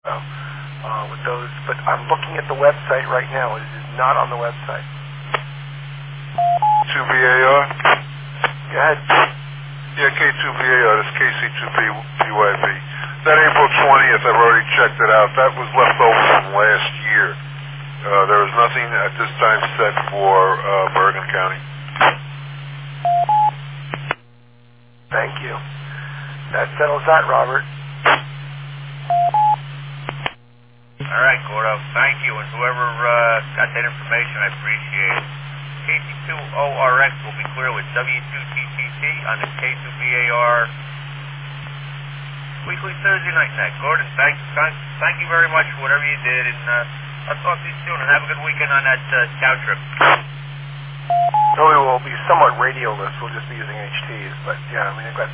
with those. But I'm looking at the website right now. It is not on the website. 2BAR? Go ahead. Yeah, K2BAR. That's KC2BYB. That April 20th, I've already checked it out. That was left over from last year. There was nothing at this time set for Bergen County. Thank you. That settles that, Robert. All right, Gordo. Thank you. And whoever got that information, I appreciate it. KC2ORX will be clear with W2TTT on the K2BAR weekly Thursday night net. Gordon, thank you very much for whatever you did, and I'll talk to you soon, and have a good weekend on that scout trip. No, we will be somewhat radioless. We'll just be using HTs, but yeah, I mean, I've got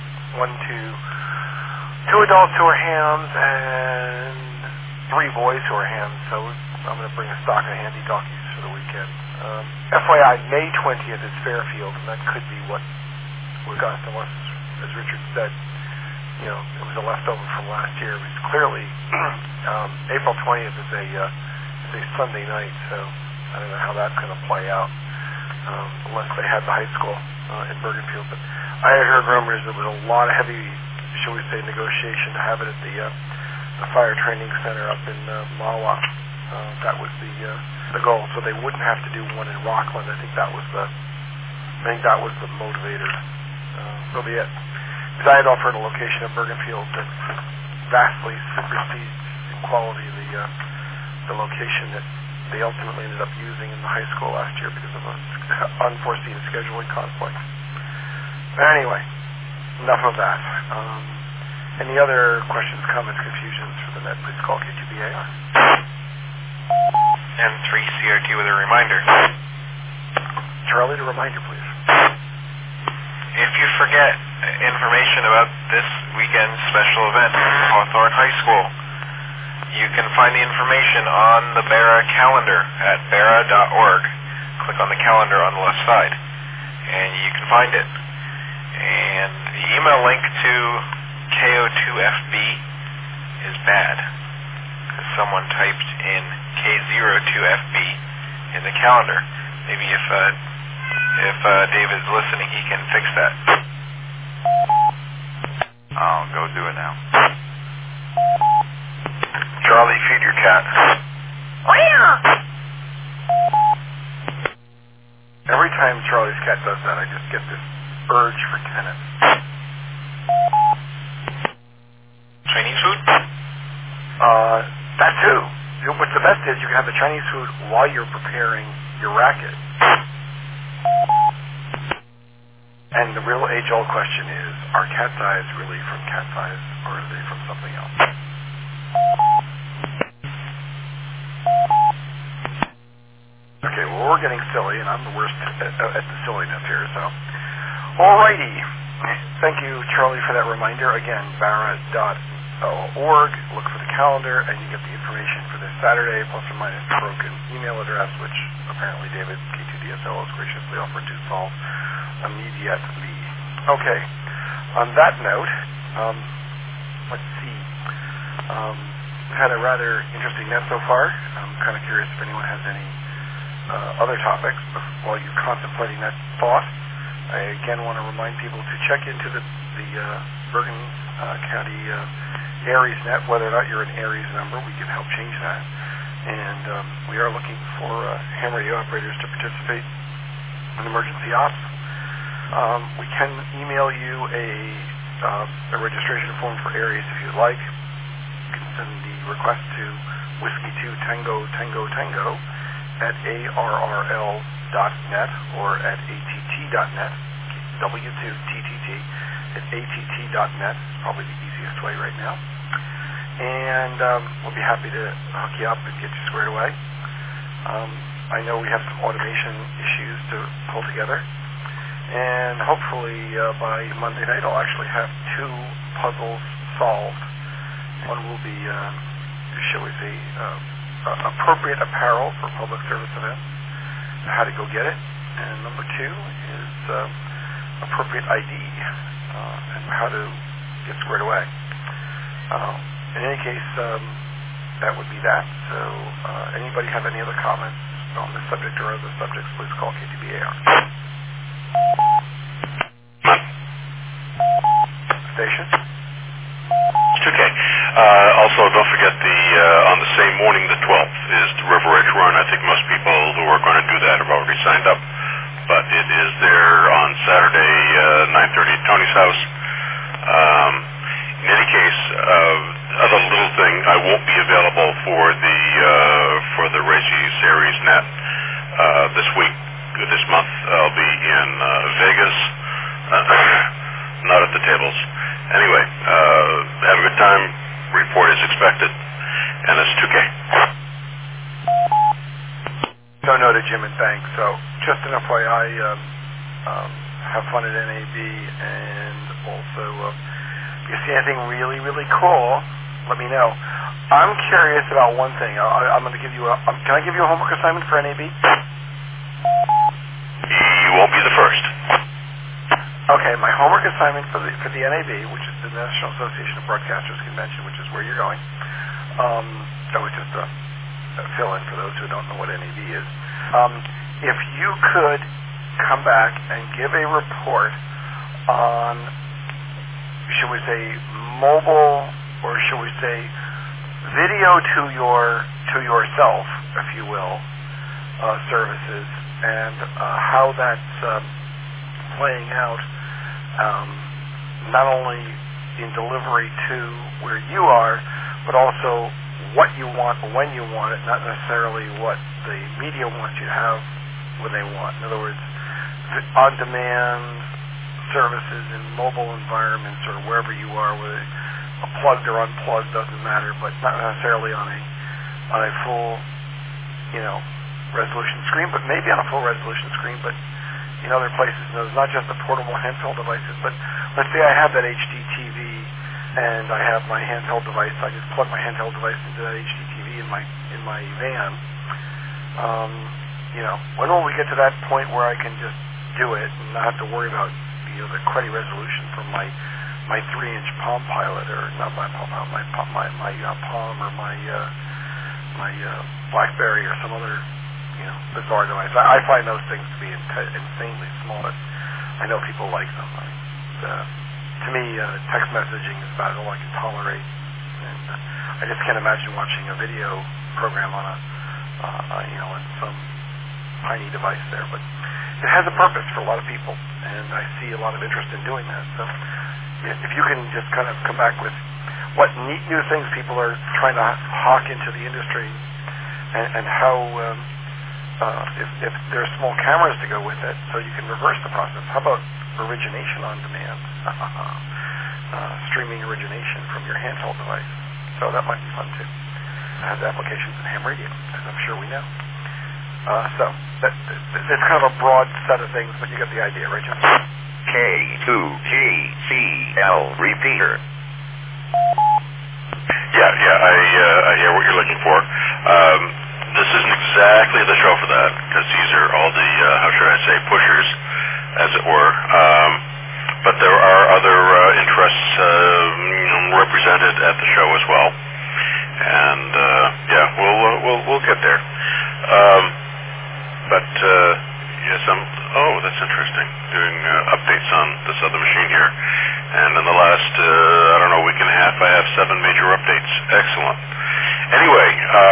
two adults who are hams and 3 boys who are hams, so I'm going to bring a stock of handy donkeys for the weekend. FYI, May 20th is Fairfield, and that could be what Wisconsin was, as Richard said. You know, it was a leftover from last year. It was clearly April 20th is a Sunday night, so I don't know how that's going to play out unless they had the high school in Bergenfield. But I had heard rumors there was a lot of heavy, shall we say, negotiation to have it at the fire training center up in Mahwah. That was the goal, so they wouldn't have to do one in Rockland. I think that was the motivator. So be it. Because I had offered a location in Bergenfield that vastly supersedes in quality the location that they ultimately ended up using in the high school last year because of an unforeseen scheduling conflict. But anyway, enough of that. Any other questions, comments, confusions for the net, please call K2BAR. M3CRT with a reminder. Charlie, the reminder, please. If you forget information about this weekend's special event, Hawthorne High School, you can find the information on the BARA calendar at bara.org. Click on the calendar on the left side, and you can find it. And the email link to KO2FB is bad, because someone typed in K02FB in the calendar. Maybe if David's listening, he can fix that. I'll go do it now. Charlie, feed your cat. Every time Charlie's cat does that, I just get this urge for tennis. Chinese food? That too. What's the best is you can have the Chinese food while you're preparing your racket. And the real age-old question is, are cat's eyes really from cat's eyes, or are they from something else? Okay, well, we're getting silly, and I'm the worst at the silliness here, so. Alrighty. Thank you, Charlie, for that reminder. Again, bara.org. Look for the calendar, and you get the information for this Saturday, plus or minus the broken email address, which apparently David, K2DSL, has graciously offered to solve immediately. Okay. On that note, let's see. Had a rather interesting net so far. I'm kind of curious if anyone has any other topics while you're contemplating that thought. I again want to remind people to check into the Bergen County Aries net. Whether or not you're an Aries member, we can help change that. And we are looking for ham radio operators to participate in emergency ops. We can email you a registration form for Aries if you'd like. You can send the request to Whiskey 2 Tango Tango Tango at arrl.net or at att.net. W2TTT at att.net is probably the easiest way right now. And we'll be happy to hook you up and get you squared away. I know we have some automation issues to pull together. And hopefully by Monday night I'll actually have 2 puzzles solved. One will be, shall we say, appropriate apparel for public service events, how to go get it. And number 2 is appropriate ID and how to get squared away. in any case, that would be that. So anybody have any other comments on this subject or other subjects, please call KTBAR. Station. It's okay. Also, don't forget on the same morning, the 12th, is the River Edge Run. I think most people who are going to do that have already signed up. But it is there on Saturday, 9:30 at Tony's house. In any case, other little thing, I won't be available for the Racy Series net this week, this month. I'll be in Vegas, not at the tables. Anyway, have a good time. Report is expected, and it's 2K. So noted, Jim, and thanks. So just an FYI, have fun at NAB, and also if you see anything really, really cool, let me know. I'm curious about one thing. I'm going to give you can I give you a homework assignment for NAB? You won't be the first. Okay, my homework assignment for the NAB, which is the National Association of Broadcasters Convention, which is where you're going. That was just a fill-in for those who don't know what NAB is. If you could come back and give a report on, should we say, mobile, or should we say, video to yourself, if you will, services, and how that's playing out, not only in delivery to where you are, but also what you want when you want it, not necessarily what the media wants you to have when they want. In other words, on-demand services in mobile environments or wherever you are, whether plugged or unplugged, doesn't matter, but not necessarily on a full, resolution screen, but maybe on a full resolution screen, but in other places. It's not just the portable handheld devices, but let's say I have that HD TV and I have my handheld device. I just plug my handheld device into that HD TV in my van. When will we get to that point where I can just do it and not have to worry about the cruddy resolution from my 3-inch Palm Pilot, or not my Palm Pilot, my Palm, or my BlackBerry, or some other bizarre device. I find those things to be insanely small, but I know people like them. To me, text messaging is about all I can tolerate, and I just can't imagine watching a video program on on some tiny device there. But it has a purpose for a lot of people, and I see a lot of interest in doing that. So if you can just kind of come back with what neat new things people are trying to hawk into the industry, and how if there are small cameras to go with it, so you can reverse the process. How about origination on demand? Streaming origination from your handheld device. So that might be fun too. It has applications in ham radio, as I'm sure we know. So it's kind of a broad set of things, but you get the idea, right, John? K2GCL repeater. Yeah, I hear what you're looking for. This isn't exactly the show for that, because these are all the, how should I say, pushers, as it were. But there are other interests represented at the show as well. And, we'll get there. That's interesting, doing updates on this other machine here. And in the last, week and a half, I have 7 major updates. Excellent. Anyway,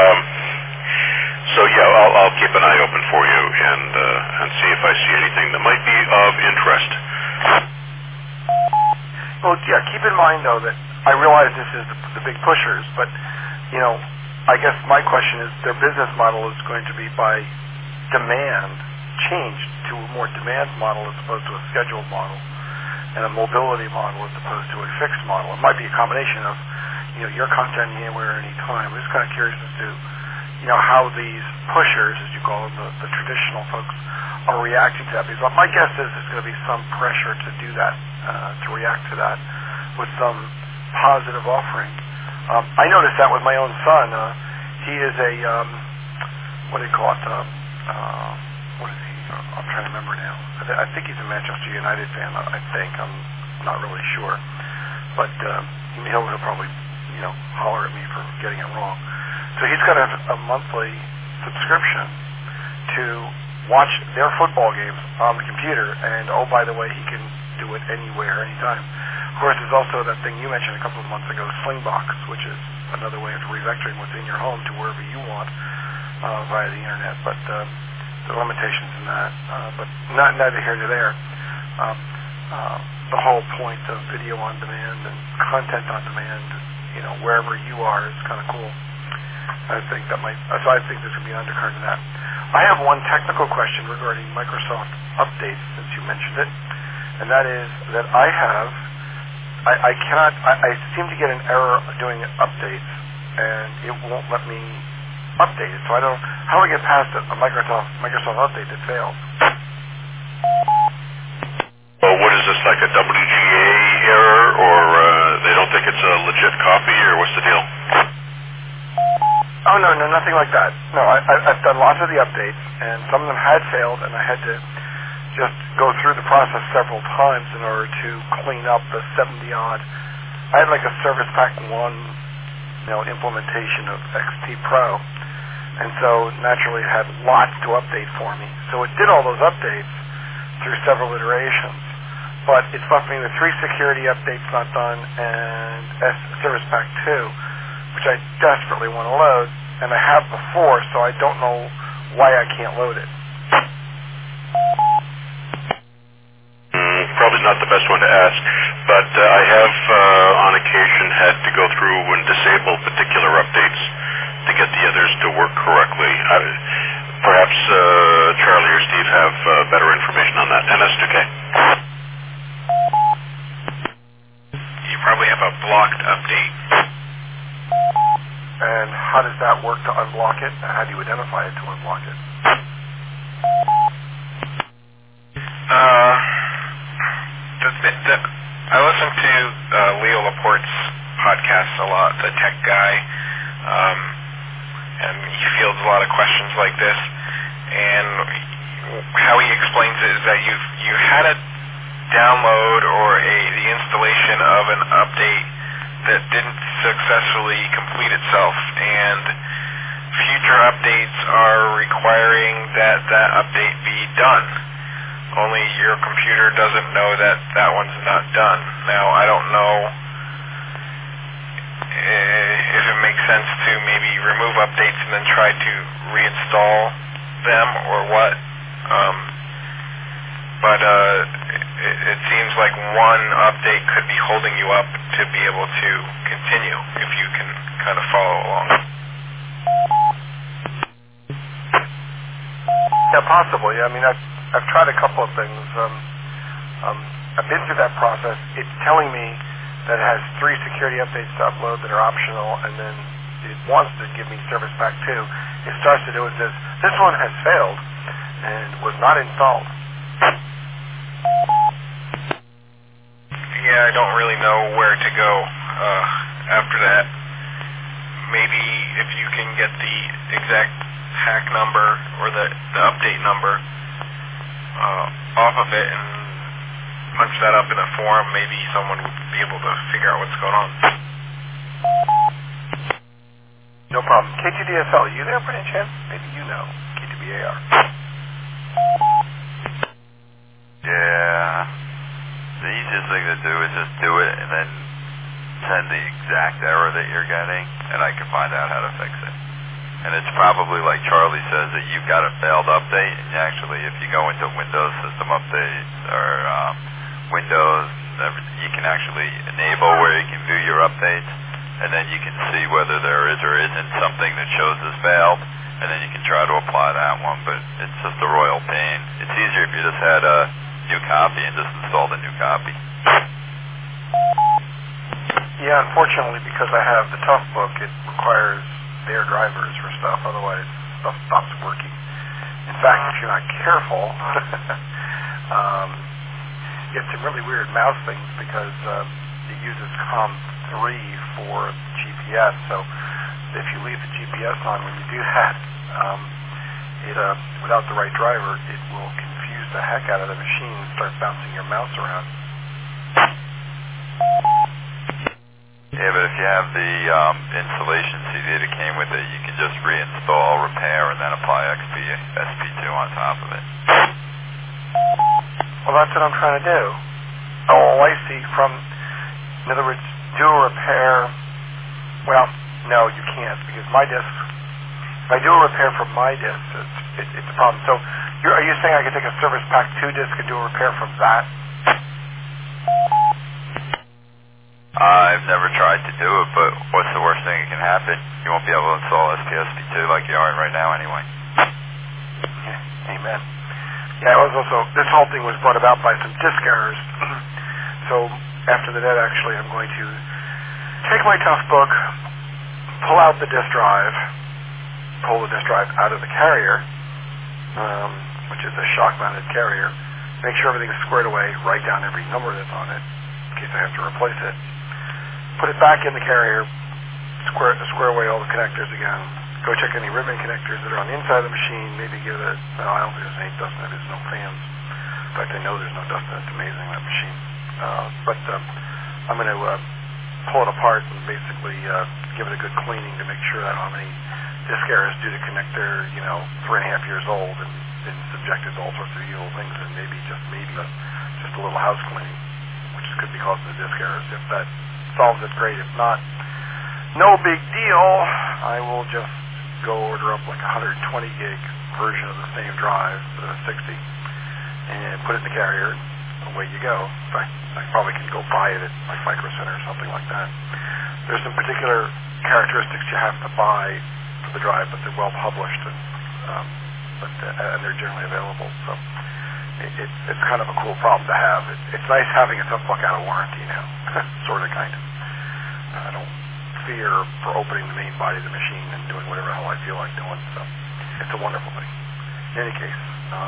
I'll keep an eye open for you and see if I see anything that might be of interest. Well, yeah, keep in mind, though, that I realize this is the big pushers, but, I guess my question is their business model is going to be by demand, changed to a more demand model as opposed to a scheduled model, and a mobility model as opposed to a fixed model. It might be a combination of, your content anywhere, anytime. I'm just kind of curious as to, how these pushers, as you call them, the traditional folks, are reacting to that. Because my guess is there's going to be some pressure to do that, to react to that with some positive offering. I noticed that with my own son. He is a, what do you call it? What is he? I'm trying to remember now. I think he's a Manchester United fan. I think. I'm not really sure. But he'll probably, holler at me for getting it wrong. So he's got a monthly subscription to watch their football games on the computer, and oh, by the way, he can do it anywhere, anytime. Of course, there's also that thing you mentioned a couple of months ago, Slingbox, which is another way of revectoring what's in your home to wherever you want via the internet. But there are limitations in that. But neither here nor there. The whole point of video on demand and content on demand, wherever you are, is kind of cool. I think this would be an undercurrent of that. I have one technical question regarding Microsoft updates, since you mentioned it, and that is that I seem to get an error doing updates, and it won't let me update it. So I don't know how do I get past a Microsoft update that fails. Well, what is this, like a WGA error, or they don't think it's a legit copy, or what's the deal? Oh, no, nothing like that. No, I've done lots of the updates, and some of them had failed, and I had to just go through the process several times in order to clean up the 70-odd. I had like a Service Pack 1, implementation of XP Pro, and so naturally it had lots to update for me. So it did all those updates through several iterations, but it's buffering the 3 security updates not done and Service Pack 2, which I desperately want to load, and I have before, so I don't know why I can't load it. Probably not the best one to ask, but I have on occasion had to go through and disable particular updates to get the others to work correctly. Perhaps Charlie or Steve have better information on that. MS2K. You probably have a blocked update. And how does that work to unblock it? How do you identify it to unblock it? I listen to Leo Laporte's podcast a lot, the tech guy, and he fields a lot of questions like this. And how he explains it is that you had a download or the installation of an update that didn't successfully complete itself, and future updates are requiring that update be done. Only your computer doesn't know that one's not done. Now, I don't know if it makes sense to maybe remove updates and then try to reinstall them or what. But it seems like one update could be holding you up to be able to continue, if you can kind of follow along. Yeah, possibly. I mean, I've tried a couple of things. I've been through that process. It's telling me that it has 3 security updates to upload that are optional, and then it wants to give me Service Pack 2. It starts to do it, says, this one has failed and was not installed. Yeah, I don't really know where to go after that. Maybe if you can get the exact hack number or the update number off of it and punch that up in a form, maybe someone would be able to figure out what's going on. No problem. K2DSL, are you there by any chance? Maybe you know. K2BAR. Yeah. The easiest thing to do is just do it and then send the exact error that you're getting, and I can find out how to fix it. And it's probably like Charlie says, that you've got a failed update, and actually if you go into Windows System Updates or Windows, you can actually enable where you can view your updates, and then you can see whether there is or isn't something that shows as failed, and then you can try to apply that one, but it's just a royal pain. It's easier if you just had a new copy and just installed a new copy. Yeah, unfortunately, because I have the Toughbook, it requires their drivers for stuff, otherwise stuff stops working. In fact, if you're not careful, you get some really weird mouse things because it uses COM3 for GPS, so if you leave the GPS on when you do that, without the right driver, it will confuse the heck out of the machine and start bouncing your mouse around. Yeah, but if you have the installation CD that came with it, you can just reinstall, repair, and then apply SP2 on top of it. Well, that's what I'm trying to do. Oh, I see. In other words, do a repair. Well, no, you can't, because my disc, if I do a repair from my disc, it's a problem. So are you saying I could take a Service Pack 2 disc and do a repair from that? I've never tried to do it, but what's the worst thing that can happen? You won't be able to install SP2 like you are right now anyway. Yeah, amen. Yeah, it was also, this whole thing was brought about by some disk errors. So after the net, actually, I'm going to take my Toughbook, pull out the disk drive, pull the disk drive out of the carrier, which is a shock-mounted carrier, make sure everything's squared away, write down every number that's on it, in case I have to replace it, put it back in the carrier, square away all the connectors again, go check any ribbon connectors that are on the inside of the machine, maybe give it, I don't think there's any dust in it, there's no fans. In fact, I know there's no dust in it, it's amazing, that machine. But I'm going to pull it apart and basically give it a good cleaning to make sure that I don't have any disk errors due to connector, 3.5 years old and been subjected to all sorts of evil things, and maybe just a little house cleaning, which could be causing the disk errors. If that solves it, great. If not, no big deal. I will just go order up like a 120 gig version of the same drive, 60, and put it in the carrier. Away you go. In fact, I probably can go buy it at my Micro Center or something like that. There's some particular characteristics you have to buy for the drive, but they're well published and they're generally available. So it's kind of a cool problem to have. It's nice having a Toughbook out of warranty now, sort of, kind of. I don't fear for opening the main body of the machine and doing whatever the hell I feel like doing. So it's a wonderful thing. In any case.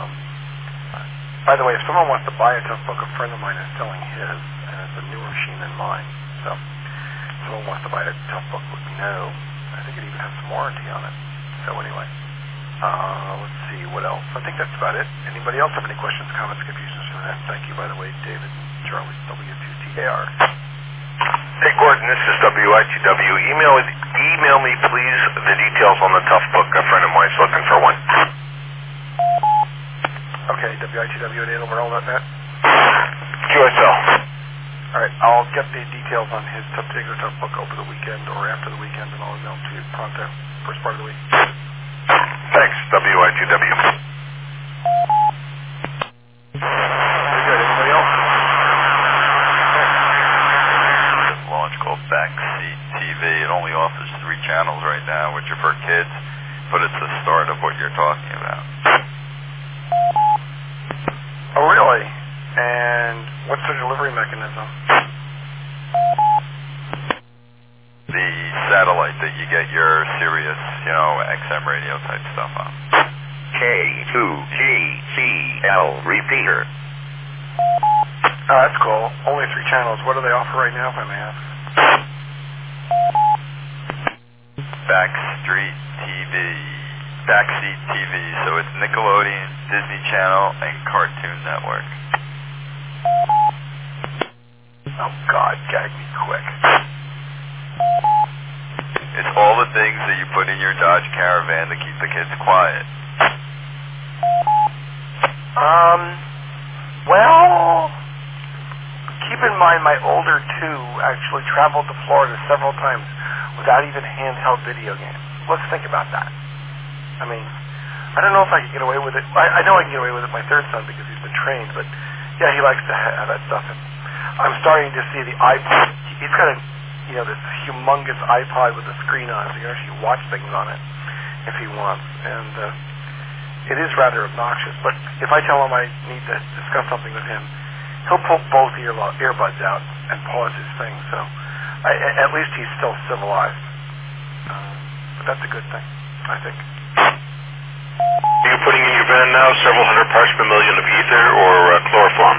By the way, if someone wants to buy a Toughbook, a friend of mine is selling his, and it's a newer machine than mine. So if someone wants to buy a Toughbook, let me know. I think it even has some warranty on it. So anyway, let's see, what else? I think that's about it. Anybody else have any questions, comments, confusions for that? Thank you, by the way, David and Charlie, W2TAR. Hey, Gordon, this is WITW. Email me, please, the details on the Toughbook. A friend of mine's looking for one. Okay, WITW at ANOVERALL.net. QSL. All right, I'll get the details on his particular Toughbook over the weekend or after the weekend, and I'll email to you pronto, first part of the week. Thanks, WITW. Very good. Anybody else? This launch called Backseat TV. It only offers 3 channels right now, which are for kids, but it's the start of what you're talking about. Oh, really? And what's the delivery mechanism? The satellite that you get your Sirius, XM radio type stuff on. K2GCL repeater. Oh, that's cool. Only 3 channels. What do they offer right now, if I may ask? Backseat TV, so it's Nickelodeon, Disney Channel, and Cartoon Network. Oh, God, gag me quick. It's all the things that you put in your Dodge Caravan to keep the kids quiet. Well, keep in mind my older 2 actually traveled to Florida several times without even handheld video games. Let's think about that. I mean, I don't know if I can get away with it. I know I can get away with it with my 3rd son because he's been trained, but yeah, he likes to have that stuff. And I'm starting to see the iPod. He's got this humongous iPod with a screen on it, so you can actually watch things on it if he wants. And it is rather obnoxious, but if I tell him I need to discuss something with him, he'll pull both earbuds out and pause his thing. So at least he's still civilized. But that's a good thing, I think. Are you putting in your van now several hundred parts per million of ether or chloroform?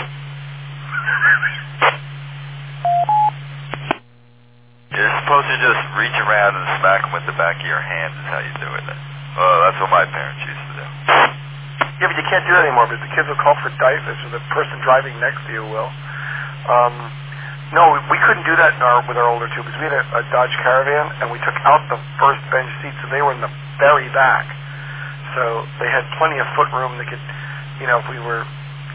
You're supposed to just reach around and smack them with the back of your hand is how you do it. That's what my parents used to do. Yeah, but you can't do that anymore because the kids will call for diapers, or the person driving next to you will. No, we couldn't do that with our older tubes. We had a Dodge Caravan, and we took out the first bench seats, so they were in the very back. So they had plenty of foot room. They could, if we were,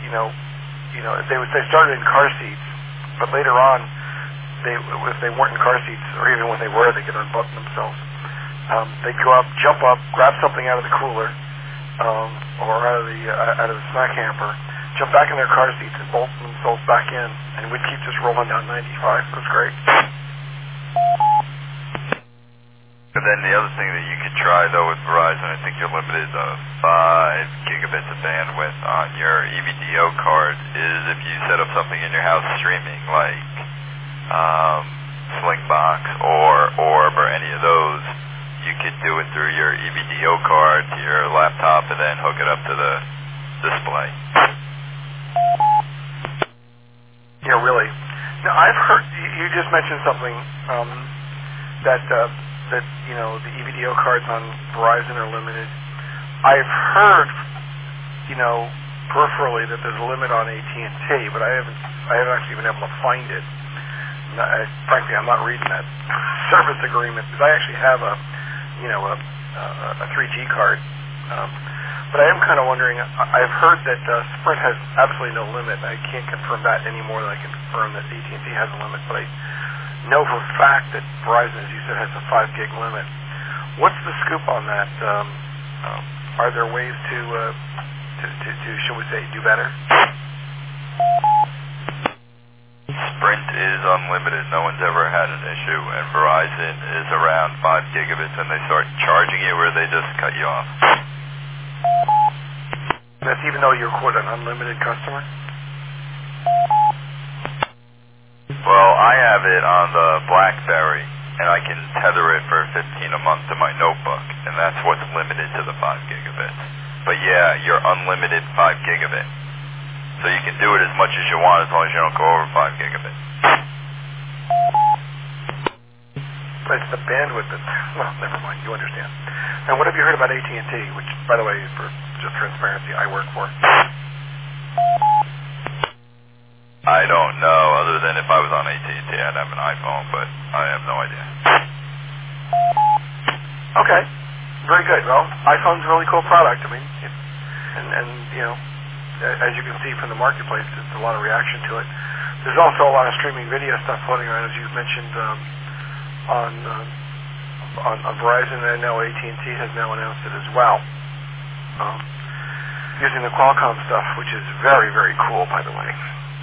they started in car seats, but later on, if they weren't in car seats, or even when they were, they could unbutton themselves. They'd go up, jump up, grab something out of the cooler, or out of the snack hamper, jump back in their car seats and bolt themselves back in, and we'd keep just rolling down 95. It was great. And then the other thing that you could try, though, with Verizon, I think you're limited to 5 gigabits of bandwidth on your EVDO card, is if you set up something in your house streaming, like Slingbox or Orb or any of those, you could do it through your EVDO card to your laptop and then hook it up to the display. Yeah, really. Now, I've heard, you just mentioned something, that the EVDO cards on Verizon are limited. I've heard, peripherally that there's a limit on AT&T, but I haven't actually been able to find it. Frankly, I'm not reading that service agreement, because I actually have a 3G card. But I am kind of wondering, I've heard that Sprint has absolutely no limit. I can't confirm that any more than I can confirm that AT&T has a limit, but I know for a fact that Verizon, as you said, has a 5 gig limit. What's the scoop on that? Are there ways to shall we say, do better? Sprint is unlimited. No one's ever had an issue, and Verizon is around 5 gigabits, and they start charging you or they just cut you off. That's even though you're, quote, an unlimited customer? Well, I have it on the BlackBerry, and I can tether it for $15 a month to my notebook, and that's what's limited to the 5 gigabits. But yeah, you're unlimited 5 gigabit. So you can do it as much as you want as long as you don't go over 5 gigabits. But it's the bandwidth that, well, never mind, you understand. Now, what have you heard about AT&T, which, by the way, for just transparency, I work for? I don't know, other than if I was on AT&T, I'd have an iPhone, but I have no idea. Okay, very good. Well, iPhone's a really cool product. I mean, as you can see from the marketplace, there's a lot of reaction to it. There's also a lot of streaming video stuff floating around, as you've mentioned, on Verizon, and now AT&T has now announced it as well, using the Qualcomm stuff, which is very, very cool, by the way.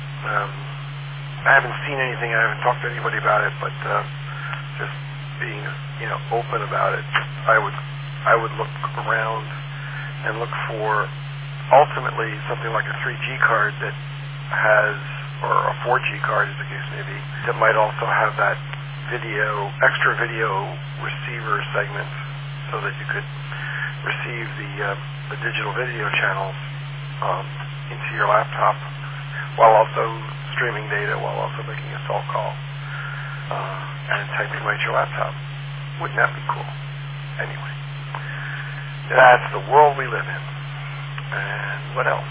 I haven't seen anything, I haven't talked to anybody about it, but just being open about it, I would look around and look for ultimately something like a 3G card that has, or a 4G card as the case may be, that might also have that extra video receiver segment, so that you could receive the digital video channels into your laptop while also streaming data, while also making a cell call and typing right to your laptop. Wouldn't that be cool? Anyway, that's the world we live in. And what else?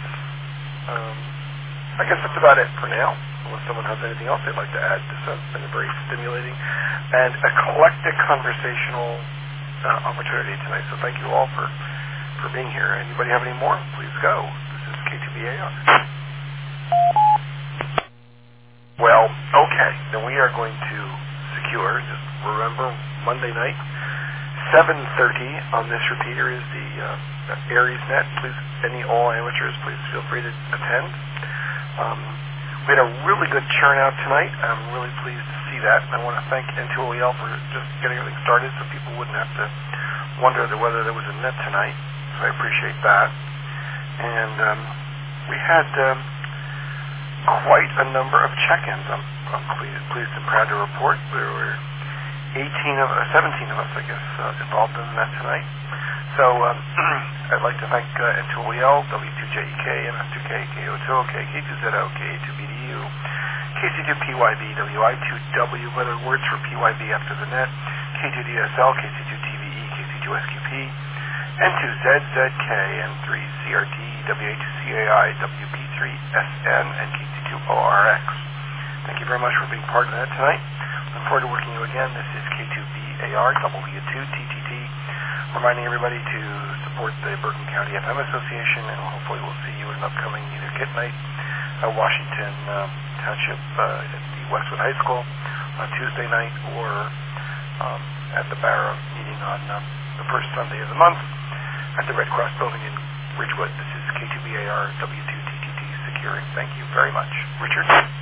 I guess that's about it for now, unless someone has anything else they'd like to add. This has been a very stimulating and eclectic conversational opportunity tonight, so thank you all for being here. Anybody have any more? Please go. This is K2BAR. Well, okay, then we are going to secure, just remember, Monday night, 7:30 on this repeater is the AriesNet. Please, all amateurs, please feel free to attend. We had a really good turnout tonight. I'm really pleased to see that. I want to thank N2OEL for just getting everything started so people wouldn't have to wonder whether there was a net tonight. So I appreciate that. And we had quite a number of check-ins. I'm pleased and proud to report there were 17 of us, I guess, involved in that tonight. So I'd like to thank N2OEL, W2JEK, MS2K, KO2, KK2ZO, KA2BDU, KC2PYB, WI2W, whether words for PYB after the net, K2DSL, KC2TVE, KC2SQP, N2ZZK, N3CRT, WA2CAI, WP3SN, and KC2ORX. Thank you very much for being part of that tonight. Look forward to working with you again. This is K2BAR, W2TTT, reminding everybody to support the Bergen County FM Association, and hopefully we'll see you at an upcoming either KIT night at Washington Township at the Westwood High School on Tuesday night, or at the Barra meeting on the first Sunday of the month at the Red Cross Building in Ridgewood. This is K2BAR, W2TTT Securing. Thank you very much. Richard?